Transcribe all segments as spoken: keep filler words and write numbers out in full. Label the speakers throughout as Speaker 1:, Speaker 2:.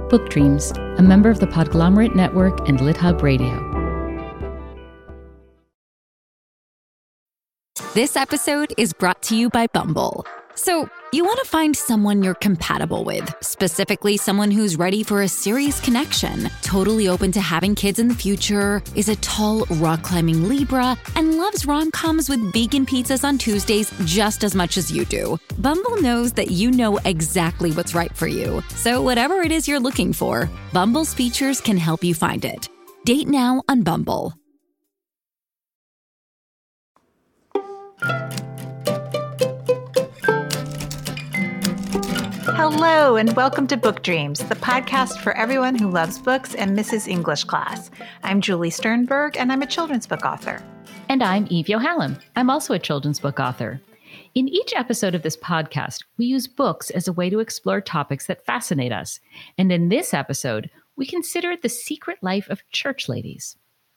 Speaker 1: Book Dreams, a member of the Podglomerate Network and LitHub Radio.
Speaker 2: This episode is brought to you by Bumble. So, you want to find someone you're compatible with, specifically someone who's ready for a serious connection, totally open to having kids in the future, is a tall, rock-climbing Libra, and loves rom-coms with vegan pizzas on Tuesdays just as much as you do. Bumble knows that you know exactly what's right for you. So whatever it is you're looking for, Bumble's features can help you find it. Date now on Bumble.
Speaker 3: Hello, and welcome to Book Dreams, the podcast for everyone who loves books and misses English class. I'm Julie Sternberg, and I'm a children's book author.
Speaker 1: And I'm Eve Yohalem. I'm also a children's book author. In each episode of this podcast, we use books as a way to explore topics that fascinate us. And in this episode, we consider the secret life of church ladies.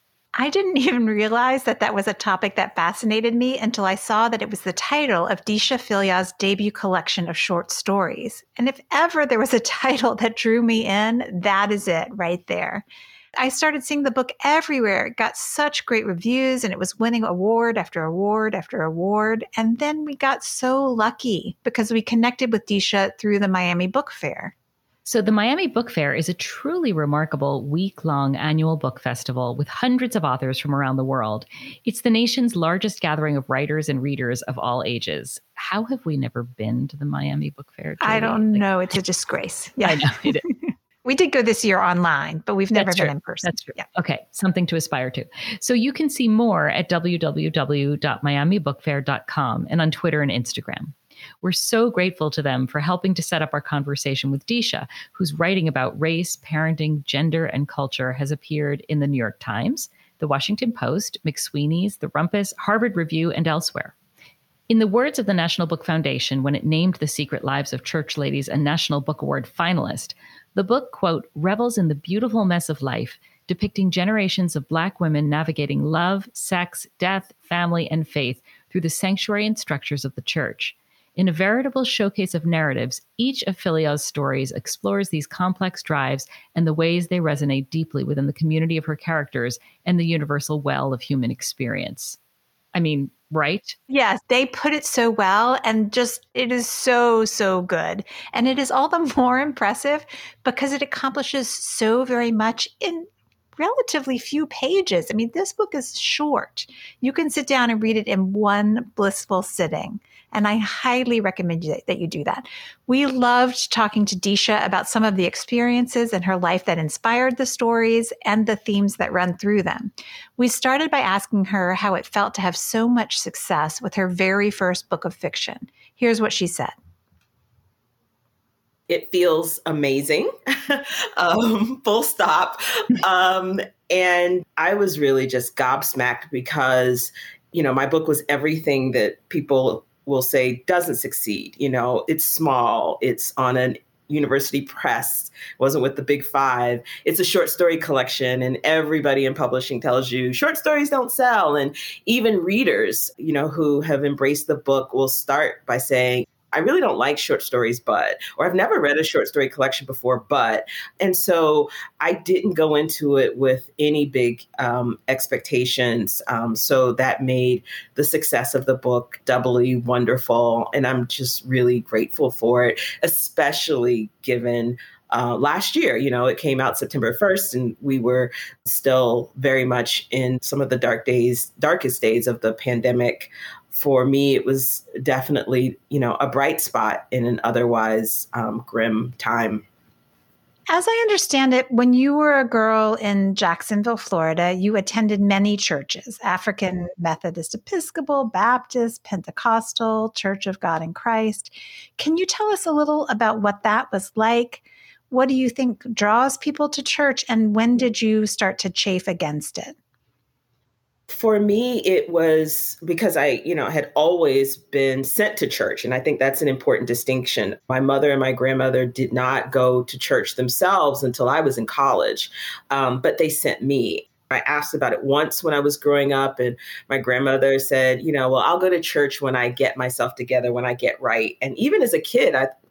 Speaker 3: I didn't even realize that that was a topic that fascinated me until I saw that it was the title of Disha Philyas's debut collection of short stories. And if ever there was a title that drew me in, that is it right there. I started seeing the book everywhere. It got such great reviews and it was winning award after award after award. And then we got so lucky because we connected with Disha through the Miami Book Fair.
Speaker 1: So the Miami Book Fair is a truly remarkable week-long annual book festival with hundreds of authors from around the world. It's the nation's largest gathering of writers and readers of all ages. How have we never been to the Miami Book Fair, Julie?
Speaker 3: I don't
Speaker 1: like,
Speaker 3: know. It's a disgrace. Yeah,
Speaker 1: I know it is.
Speaker 3: We did go this year online, but we've never
Speaker 1: That's
Speaker 3: been
Speaker 1: true.
Speaker 3: in person.
Speaker 1: That's true.
Speaker 3: Yeah.
Speaker 1: Okay, something to aspire to. So you can see more at w w w dot miami book fair dot com and on Twitter and Instagram. We're so grateful to them for helping to set up our conversation with Disha, whose writing about race, parenting, gender, and culture has appeared in the New York Times, the Washington Post, McSweeney's, the Rumpus, Harvard Review, and elsewhere. In the words of the National Book Foundation when it named The Secret Lives of Church Ladies a National Book Award finalist, the book, quote, revels in the beautiful mess of life, depicting generations of Black women navigating love, sex, death, family, and faith through the sanctuary and structures of the church. In a veritable showcase of narratives, each of Philyas's stories explores these complex drives and the ways they resonate deeply within the community of her characters and the universal well of human experience. I mean, right?
Speaker 3: Yes, they put it so well, and just, it is so, so good. And it is all the more impressive because it accomplishes so very much in relatively few pages. I mean, this book is short. You can sit down and read it in one blissful sitting. And I highly recommend you that you do that. We loved talking to Disha about some of the experiences in her life that inspired the stories and the themes that run through them. We started by asking her how it felt to have so much success with her very first book of fiction. Here's what she said.
Speaker 4: It feels amazing, um, full stop. Um, and I was really just gobsmacked because, you know, my book was everything that people will say doesn't succeed. You know, it's small, it's on an university press, wasn't with the big five. It's a short story collection, and everybody in publishing tells you short stories don't sell. And even readers, you know, who have embraced the book will start by saying, I really don't like short stories, but, or I've never read a short story collection before, but. And so I didn't go into it with any big um, expectations. Um, so that made the success of the book doubly wonderful. And I'm just really grateful for it, especially given Uh, last year. You know, it came out September first, and we were still very much in some of the dark days, darkest days of the pandemic. For me, it was definitely, you know, a bright spot in an otherwise um, grim time.
Speaker 3: As I understand it, when you were a girl in Jacksonville, Florida, you attended many churches: African Methodist Episcopal, Baptist, Pentecostal, Church of God in Christ. Can you tell us a little about what that was like? What do you think draws people to church, and when did you start to chafe against it?
Speaker 4: For me, it was because I, you know, had always been sent to church. And I think that's an important distinction. My mother and my grandmother did not go to church themselves until I was in college, um, but they sent me. I asked about it once when I was growing up, and my grandmother said, you know, well, I'll go to church when I get myself together, when I get right. And even as a kid, I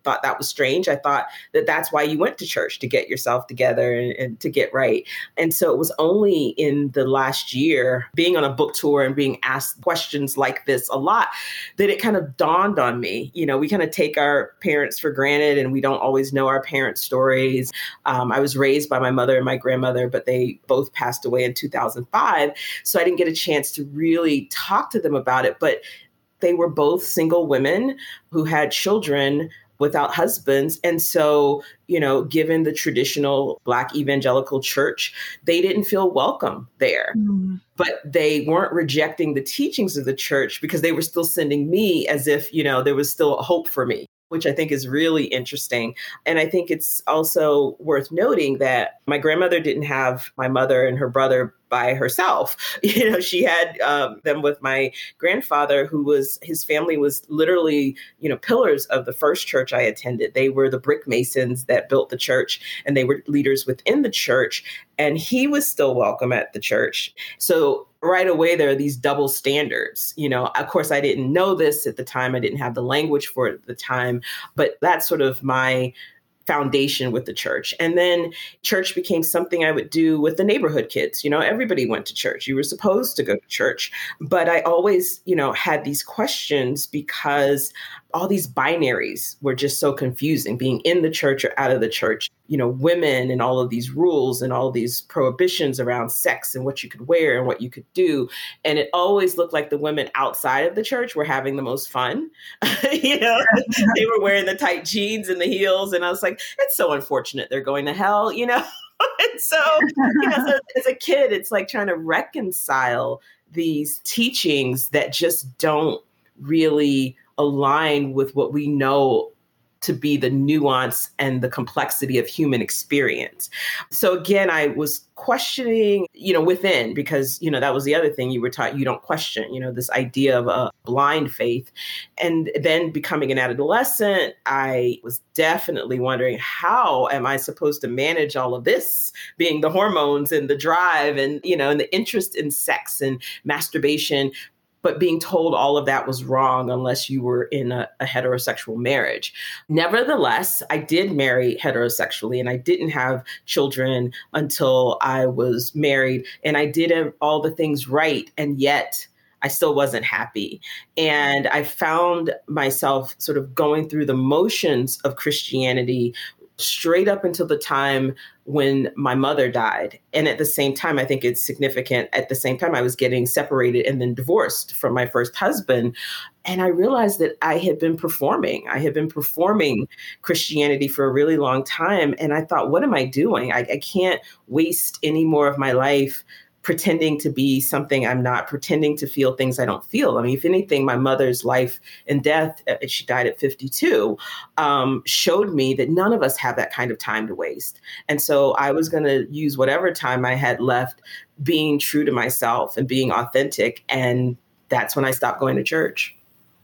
Speaker 4: thought that was strange. I thought that that's why you went to church, to get yourself together and, and to get right. And so it was only in the last year, being on a book tour and being asked questions like this a lot, that it kind of dawned on me. You know, we kind of take our parents for granted and we don't always know our parents' stories. Um, I was raised by my mother and my grandmother, but they both passed away in two thousand five. So I didn't get a chance to really talk to them about it. But they were both single women who had children without husbands. And so, you know, given the traditional Black evangelical church, they didn't feel welcome there. Mm. But they weren't rejecting the teachings of the church because they were still sending me as if, you know, there was still hope for me, which I think is really interesting. And I think it's also worth noting that my grandmother didn't have my mother and her brother by herself. You know, she had um, them with my grandfather, who was, his family was literally, you know, pillars of the first church I attended. They were the brick masons that built the church, and they were leaders within the church. And he was still welcome at the church. So right away, there are these double standards. You know, of course, I didn't know this at the time. I didn't have the language for it at the time, but that's sort of my foundation with the church. And then church became something I would do with the neighborhood kids. You know, everybody went to church. You were supposed to go to church. But I always, you know, had these questions because all these binaries were just so confusing, being in the church or out of the church, you know, women and all of these rules and all of these prohibitions around sex and what you could wear and what you could do. And it always looked like the women outside of the church were having the most fun. You know, they were wearing the tight jeans and the heels. And I was like, it's so unfortunate they're going to hell, you know? And so, you know, so as a kid, it's like trying to reconcile these teachings that just don't really align with what we know to be the nuance and the complexity of human experience. So again, I was questioning, you know, within, because, you know, that was the other thing you were taught, you don't question, you know, this idea of a blind faith. And then becoming an adolescent, I was definitely wondering, how am I supposed to manage all of this, being the hormones and the drive and, you know, and the interest in sex and masturbation, but being told all of that was wrong unless you were in a, a heterosexual marriage. Nevertheless, I did marry heterosexually, and I didn't have children until I was married, and I did all the things right, and yet I still wasn't happy. And I found myself sort of going through the motions of Christianity straight up until the time when my mother died. And at the same time, I think it's significant, at the same time I was getting separated and then divorced from my first husband. And I realized that I had been performing. I had been performing Christianity for a really long time. And I thought, what am I doing? I, I can't waste any more of my life pretending to be something I'm not, pretending to feel things I don't feel. I mean, if anything, my mother's life and death, she died at fifty-two, um, showed me that none of us have that kind of time to waste. And so I was going to use whatever time I had left being true to myself and being authentic. And that's when I stopped going to church.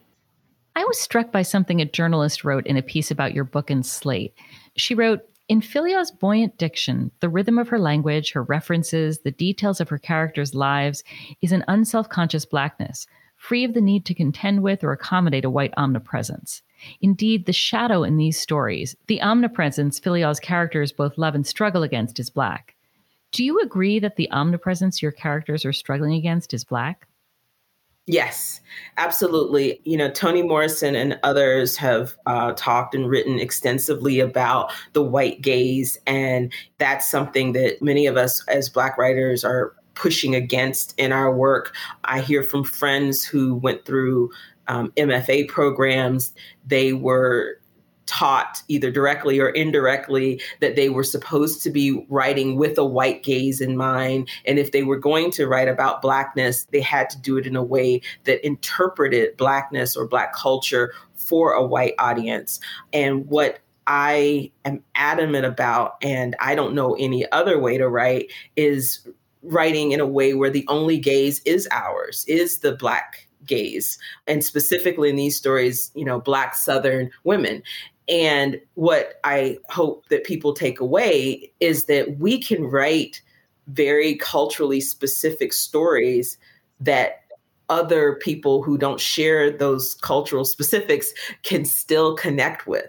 Speaker 1: I was struck by something a journalist wrote in a piece about your book in Slate. She wrote, "In Philia's buoyant diction, the rhythm of her language, her references, the details of her characters' lives is an unself-conscious Blackness, free of the need to contend with or accommodate a white omnipresence. Indeed, the shadow in these stories, the omnipresence Philia's characters both love and struggle against, is Black. Do you agree that the omnipresence your characters are struggling against is Black?"
Speaker 4: Yes, absolutely. You know, Toni Morrison and others have uh, talked and written extensively about the white gaze. And that's something that many of us as Black writers are pushing against in our work. I hear from friends who went through um, M F A programs. They were taught either directly or indirectly that they were supposed to be writing with a white gaze in mind. And if they were going to write about Blackness, they had to do it in a way that interpreted Blackness or Black culture for a white audience. And what I am adamant about, and I don't know any other way to write, is writing in a way where the only gaze is ours, is the Black gaze. And specifically in these stories, you know, Black Southern women. And what I hope that people take away is that we can write very culturally specific stories that other people who don't share those cultural specifics can still connect with.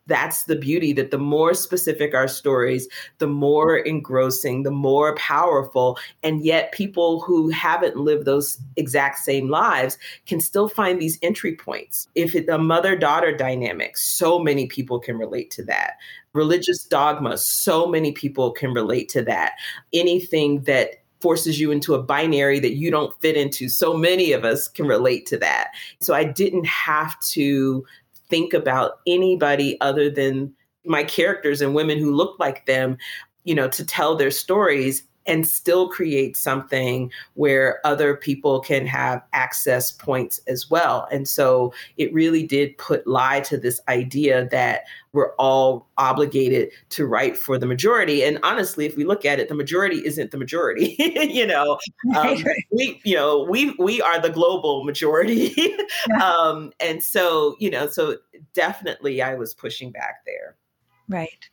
Speaker 4: that's the beauty, that the more specific our stories, the more engrossing, the more powerful. And yet people who haven't lived those exact same lives can still find these entry points. If it's a mother-daughter dynamic, so many people can relate to that. Religious dogma, so many people can relate to that. Anything that forces you into a binary that you don't fit into, so many of us can relate to that. So I didn't have to think about anybody other than my characters and women who look like them, you know, to tell their stories and still create something where other people can have access points as well. And so it really did put lie to this idea that we're all obligated to write for the majority. And honestly, if we look at it, the majority isn't the majority. you know, um, we, you know, we we are the global majority. yeah. um, and so, you know, so definitely I was pushing back there.
Speaker 3: Right.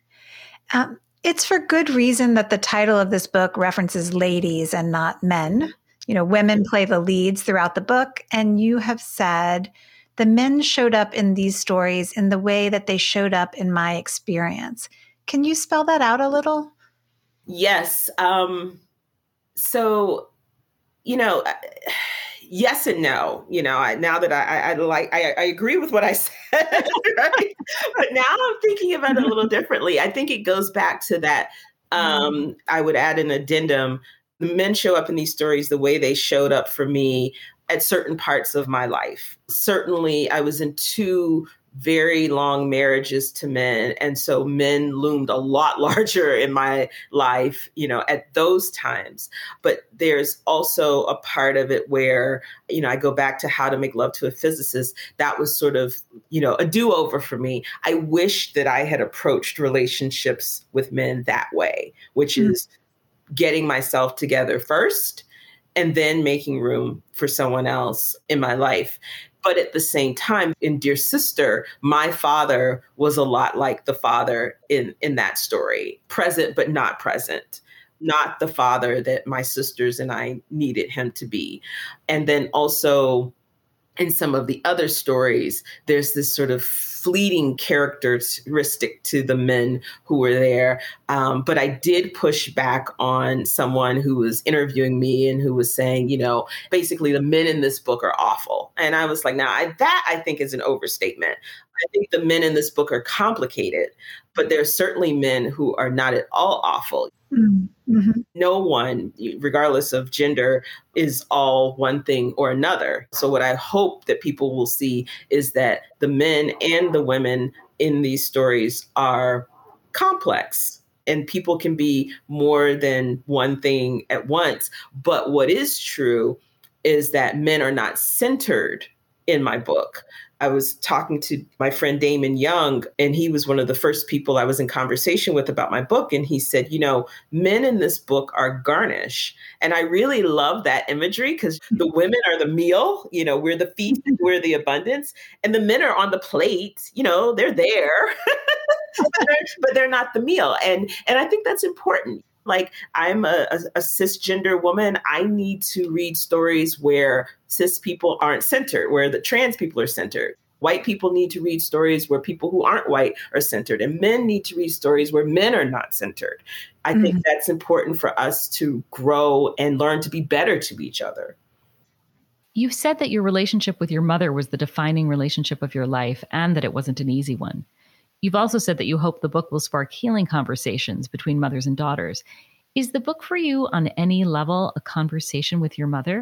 Speaker 3: Um, It's for good reason that the title of this book references ladies and not men. You know, women play the leads throughout the book, and you have said the men showed up in these stories in the way that they showed up in my experience. Can you spell that out a little?
Speaker 4: Yes. Um, so, you know, yes and no. You know, I, now that I, I, I like, I, I agree with what I said, right? But now I'm thinking about it a little differently. I think it goes back to that. Um, I would add an addendum. The men show up in these stories the way they showed up for me at certain parts of my life. Certainly, I was in two very long marriages to men. And so men loomed a lot larger in my life, you know, at those times. But there's also a part of it where, you know, I go back to How to Make Love to a Physicist. That was sort of, you know, a do-over for me. I wish that I had approached relationships with men that way, which mm-hmm. is getting myself together first and then making room for someone else in my life. But at the same time, in Dear Sister, my father was a lot like the father in, in that story, present but not present, not the father that my sisters and I needed him to be. And then also in some of the other stories, there's this sort of fleeting characteristic to the men who were there. Um, but I did push back on someone who was interviewing me and who was saying, you know, basically the men in this book are awful. And I was like, now I, that I think is an overstatement. I think the men in this book are complicated, but there are certainly men who are not at all awful. Mm-hmm. No one, regardless of gender, is all one thing or another. So what I hope that people will see is that the men and the women in these stories are complex, and people can be more than one thing at once. But what is true is that men are not centered in my book. I was talking to my friend Damon Young, and he was one of the first people I was in conversation with about my book. And he said, you know, men in this book are garnish. And I really love that imagery because the women are the meal, you know, we're the feast, we're the abundance, and the men are on the plate, you know, they're there, but, they're, but they're not the meal. And, and I think that's important. Like, I'm a, a, a cisgender woman. I need to read stories where cis people aren't centered, where the trans people are centered. White people need to read stories where people who aren't white are centered. And men need to read stories where men are not centered. I mm-hmm. think that's important for us to grow and learn to be better to each other.
Speaker 1: You said that your relationship with your mother was the defining relationship of your life and that it wasn't an easy one. You've also said that you hope the book will spark healing conversations between mothers and daughters. Is the book for you on any level a conversation with your mother?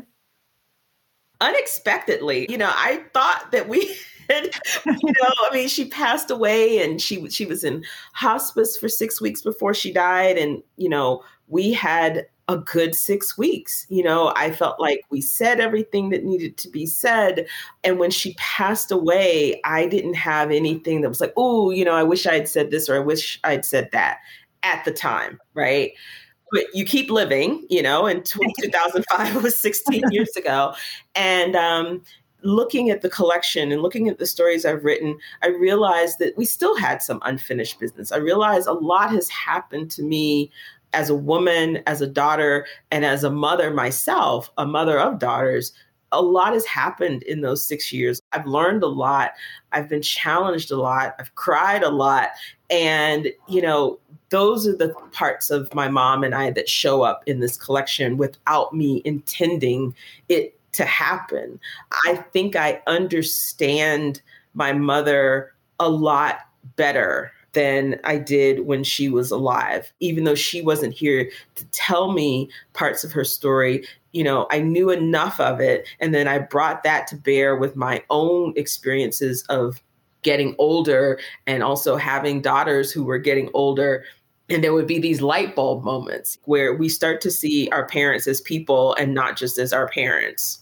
Speaker 4: Unexpectedly, you know, I thought that we had, you know, I mean, she passed away and she she was in hospice for six weeks before she died. And, you know, we had a good six weeks. You know, I felt like we said everything that needed to be said. And when she passed away, I didn't have anything that was like, oh, you know, I wish I had said this or I wish I'd said that at the time. Right. But you keep living, you know, and two thousand five was sixteen years ago. And um, looking at the collection and looking at the stories I've written, I realized that we still had some unfinished business. I realized a lot has happened to me as a woman, as a daughter, and as a mother myself, a mother of daughters, a lot has happened in those six years. I've learned a lot. I've been challenged a lot. I've cried a lot. And, you know, those are the parts of my mom and I that show up in this collection without me intending it to happen. I think I understand my mother a lot better than I did when she was alive. Even though she wasn't here to tell me parts of her story, you know, I knew enough of it. And then I brought that to bear with my own experiences of getting older and also having daughters who were getting older. And there would be these light bulb moments where we start to see our parents as people and not just as our parents.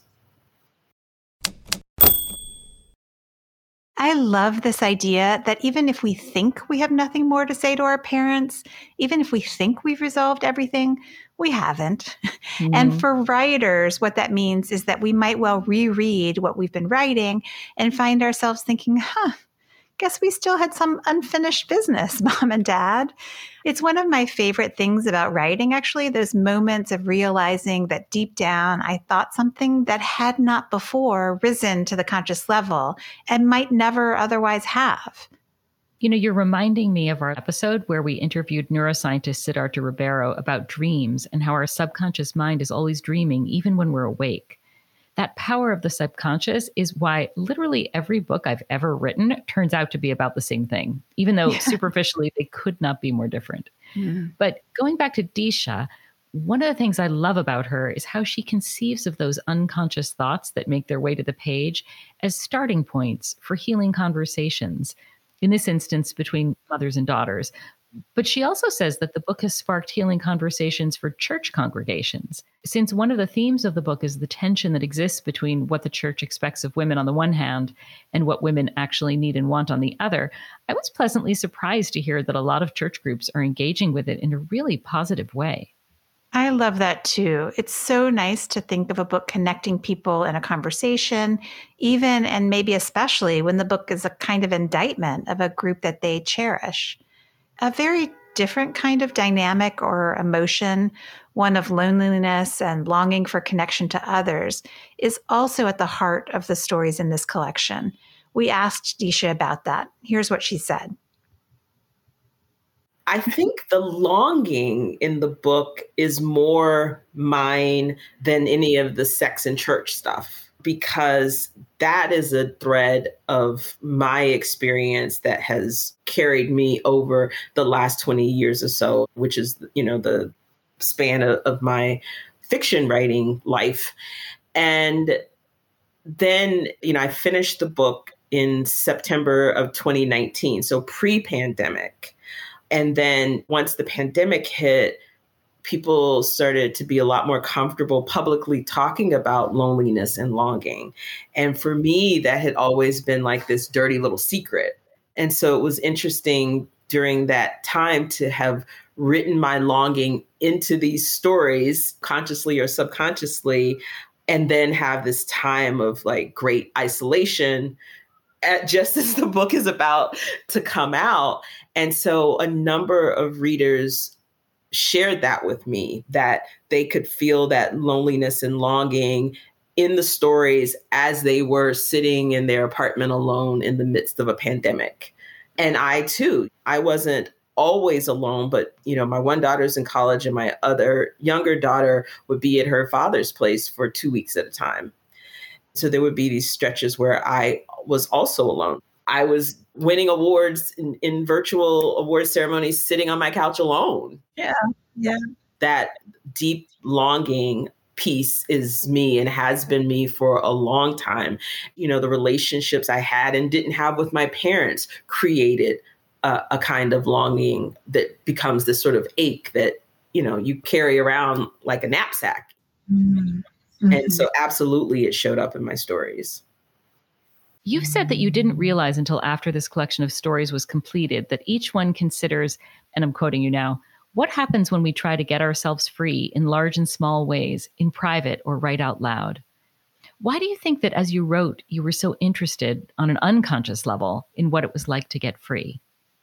Speaker 3: I love this idea that even if we think we have nothing more to say to our parents, even if we think we've resolved everything, we haven't. Mm-hmm. And for writers, what that means is that we might well reread what we've been writing and find ourselves thinking, huh, guess we still had some unfinished business, Mom and Dad. It's one of my favorite things about writing, actually, those moments of realizing that deep down I thought something that had not before risen to the conscious level and might never otherwise have.
Speaker 1: You know, you're reminding me of our episode where we interviewed neuroscientist Siddhartha Ribeiro about dreams and how our subconscious mind is always dreaming, even when we're awake. That power of the subconscious is why literally every book I've ever written turns out to be about the same thing, even though yeah. superficially they could not be more different. Mm. But going back to Disha, one of the things I love about her is how she conceives of those unconscious thoughts that make their way to the page as starting points for healing conversations, in this instance between mothers and daughters. But she also says that the book has sparked healing conversations for church congregations. Since one of the themes of the book is the tension that exists between what the church expects of women on the one hand and what women actually need and want on the other, I was pleasantly surprised to hear that a lot of church groups are engaging with it in a really positive way.
Speaker 3: I love that too. It's so nice to think of a book connecting people in a conversation, even and maybe especially when the book is a kind of indictment of a group that they cherish. A very different kind of dynamic or emotion, one of loneliness and longing for connection to others, is also at the heart of the stories in this collection. We asked Disha about that. Here's what she said.
Speaker 4: I think the longing in the book is more mine than any of the sex and church stuff, because that is a thread of my experience that has carried me over the last twenty years or so, which is, you know, the span of, of my fiction writing life. And then, you know, I finished the book in September of twenty nineteen, so pre-pandemic. And then once the pandemic hit, people started to be a lot more comfortable publicly talking about loneliness and longing. And for me, that had always been like this dirty little secret. And so it was interesting during that time to have written my longing into these stories, consciously or subconsciously, and then have this time of like great isolation at, just as the book is about to come out. And so a number of readers shared that with me, that they could feel that loneliness and longing in the stories as they were sitting in their apartment alone in the midst of a pandemic. And I too, I wasn't always alone, but you know, my one daughter's in college and my other younger daughter would be at her father's place for two weeks at a time. So there would be these stretches where I was also alone. I was winning awards in, in virtual award ceremonies, sitting on my couch alone.
Speaker 3: Yeah, yeah.
Speaker 4: That deep longing piece is me and has been me for a long time. You know, the relationships I had and didn't have with my parents created a, a kind of longing that becomes this sort of ache that, you know, you carry around like a knapsack. Mm-hmm. And so absolutely it showed up in my stories.
Speaker 1: You've said that you didn't realize until after this collection of stories was completed that each one considers, and I'm quoting you now, what happens when we try to get ourselves free in large and small ways, in private or right out loud? Why do you think that as you wrote, you were so interested on an unconscious level in what it was like to get free?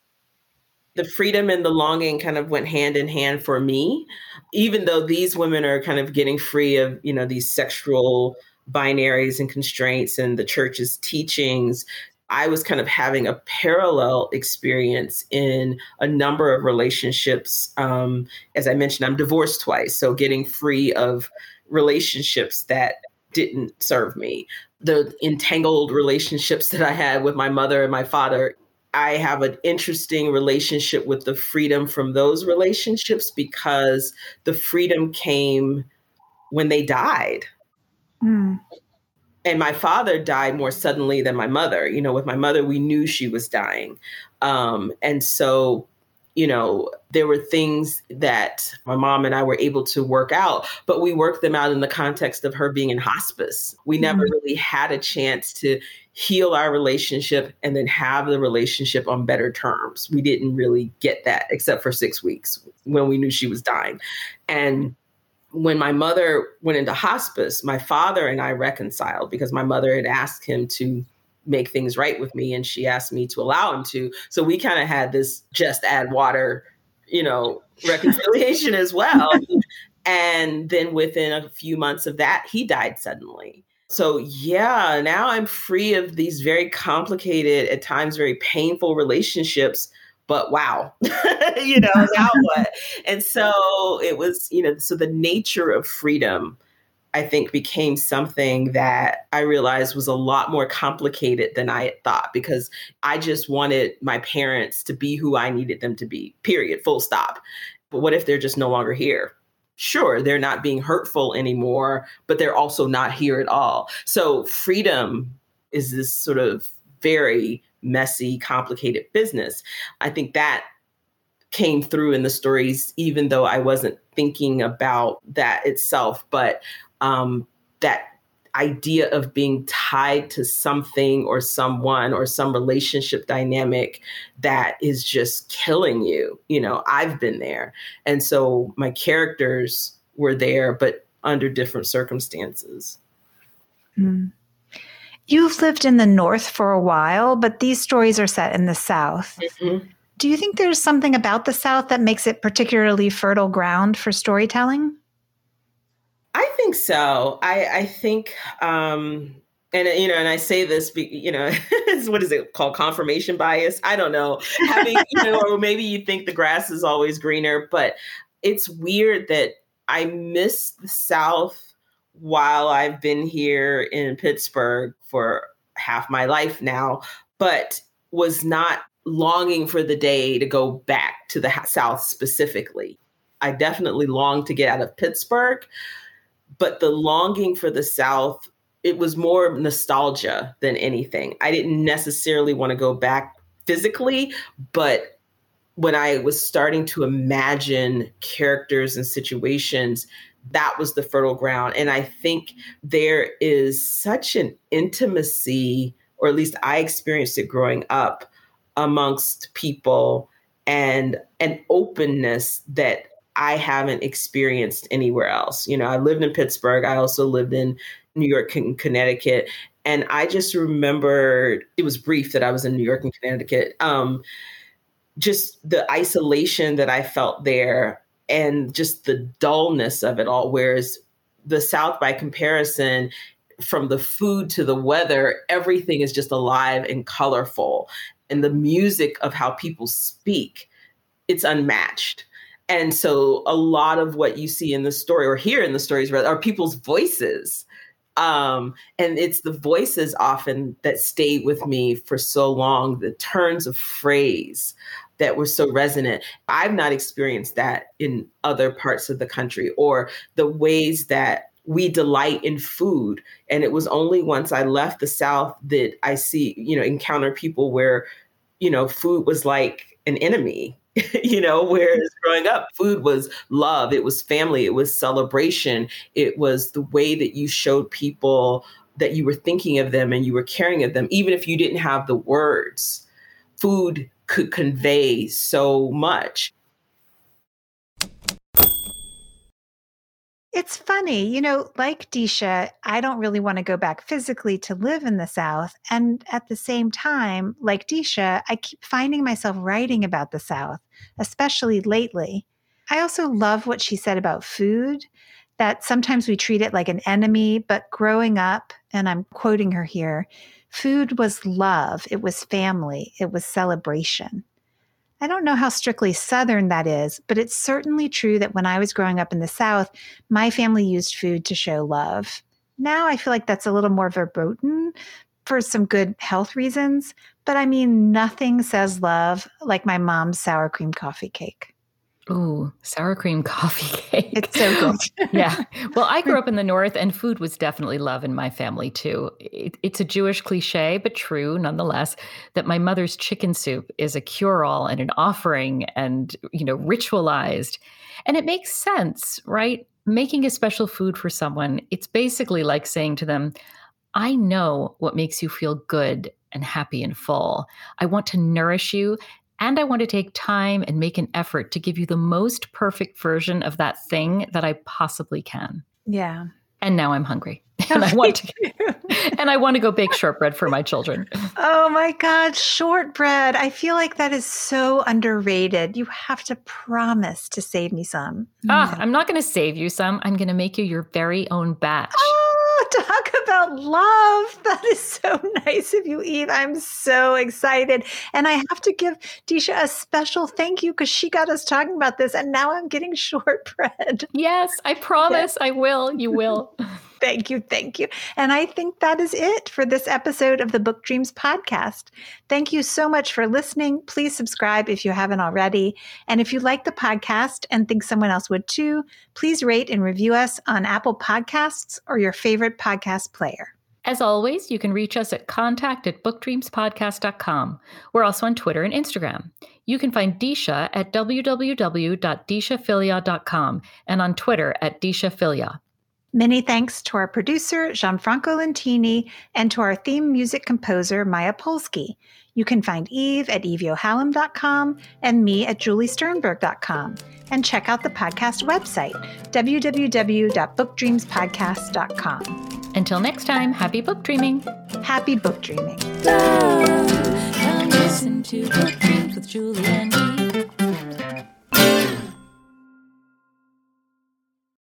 Speaker 4: The freedom and the longing kind of went hand in hand for me, even though these women are kind of getting free of, you know, these sexual binaries and constraints and the church's teachings, I was kind of having a parallel experience in a number of relationships. Um, as I mentioned, I'm divorced twice, so getting free of relationships that didn't serve me. The entangled relationships that I had with my mother and my father, I have an interesting relationship with the freedom from those relationships because the freedom came when they died.
Speaker 3: Mm.
Speaker 4: And my father died more suddenly than my mother. You know, with my mother, we knew she was dying. Um, and so, you know, there were things that my mom and I were able to work out, but we worked them out in the context of her being in hospice. We never
Speaker 3: Mm-hmm.
Speaker 4: really had a chance to heal our relationship and then have the relationship on better terms. We didn't really get that except for six weeks when we knew she was dying. And when my mother went into hospice, my father and I reconciled because my mother had asked him to make things right with me and she asked me to allow him to. So we kind of had this just add water, you know, reconciliation as well. And then within a few months of that, he died suddenly. So yeah, now I'm free of these very complicated, at times very painful relationships. But wow, you know, now what? And so it was, you know, so the nature of freedom, I think, became something that I realized was a lot more complicated than I had thought, because I just wanted my parents to be who I needed them to be, period, full stop. But what if they're just no longer here? Sure, they're not being hurtful anymore, but they're also not here at all. So freedom is this sort of very messy, complicated business. I think that came through in the stories, even though I wasn't thinking about that itself. But um, that idea of being tied to something or someone or some relationship dynamic that is just killing you. You know, I've been there. And so my characters were there, but under different circumstances.
Speaker 3: Mm. You've lived in the North for a while, but these stories are set in the South.
Speaker 4: Mm-hmm.
Speaker 3: Do you think there's something about the South that makes it particularly fertile ground for storytelling?
Speaker 4: I think so. I, I think, um, and you know, and I say this, be, you know, what is it called? Confirmation bias. I don't know. Having, you know, or maybe you think the grass is always greener, but it's weird that I miss the South while I've been here in Pittsburgh for half my life now, but was not longing for the day to go back to the South specifically. I definitely long to get out of Pittsburgh. But the longing for the South, it was more nostalgia than anything. I didn't necessarily want to go back physically, but when I was starting to imagine characters and situations, that was the fertile ground. And I think there is such an intimacy, or at least I experienced it growing up, amongst people and an openness that I haven't experienced anywhere else. You know, I lived in Pittsburgh. I also lived in New York and Connecticut. And I just remember, it was brief that I was in New York and Connecticut, um, just the isolation that I felt there and just the dullness of it all. Whereas the South, by comparison, from the food to the weather, everything is just alive and colorful. And the music of how people speak, it's unmatched. And so a lot of what you see in the story or hear in the stories are people's voices. Um, and it's the voices often that stayed with me for so long, the turns of phrase that were so resonant. I've not experienced that in other parts of the country, or the ways that we delight in food. And it was only once I left the South that I see, you know, encounter people where, you know, food was like an enemy. You know, whereas growing up, food was love, it was family, it was celebration, it was the way that you showed people that you were thinking of them and you were caring of them, even if you didn't have the words. Food could convey so much.
Speaker 3: It's funny, you know, like Deesha, I don't really want to go back physically to live in the South. And at the same time, like Deesha, I keep finding myself writing about the South, especially lately. I also love what she said about food, that sometimes we treat it like an enemy, but growing up, and I'm quoting her here, food was love, it was family, it was celebration. I don't know how strictly Southern that is, but it's certainly true that when I was growing up in the South, my family used food to show love. Now I feel like that's a little more verboten for some good health reasons, but I mean, nothing says love like my mom's sour cream coffee cake.
Speaker 1: Ooh, sour cream coffee cake.
Speaker 3: It's so good.
Speaker 1: Yeah. Well, I grew up in the North, and food was definitely love in my family, too. It, it's a Jewish cliche, but true nonetheless, that my mother's chicken soup is a cure-all and an offering and, you know, ritualized. And it makes sense, right? Making a special food for someone, it's basically like saying to them, I know what makes you feel good and happy and full. I want to nourish you. And I want to take time and make an effort to give you the most perfect version of that thing that I possibly can.
Speaker 3: Yeah.
Speaker 1: And now I'm hungry. And I want to and I want to go bake shortbread for my children.
Speaker 3: Oh my God, shortbread. I feel like that is so underrated. You have to promise to save me some.
Speaker 1: Ah, I'm not going to save you some. I'm going to make you your very own batch.
Speaker 3: Oh, talk about love. That is so nice of you, Eve. I'm so excited. And I have to give Disha a special thank you because she got us talking about this. And now I'm getting shortbread.
Speaker 1: Yes, I promise. Yes. I will. You will.
Speaker 3: Thank you. Thank you. And I think that is it for this episode of the Book Dreams podcast. Thank you so much for listening. Please subscribe if you haven't already. And if you like the podcast and think someone else would too, please rate and review us on Apple Podcasts or your favorite podcast player.
Speaker 1: As always, you can reach us at contact at book dreams podcast dot com. We're also on Twitter and Instagram. You can find Disha at w w w dot disha filia dot com and on Twitter at disha filia.
Speaker 3: Many thanks to our producer, Gianfranco Lentini, and to our theme music composer, Maya Polsky. You can find Eve at evie o'hallam dot com and me at julie sternberg dot com. And check out the podcast website, w w w dot book dreams podcast dot com.
Speaker 1: Until next time, happy book dreaming.
Speaker 3: Happy book dreaming.
Speaker 2: Love, come listen to Book Dreams with Julie and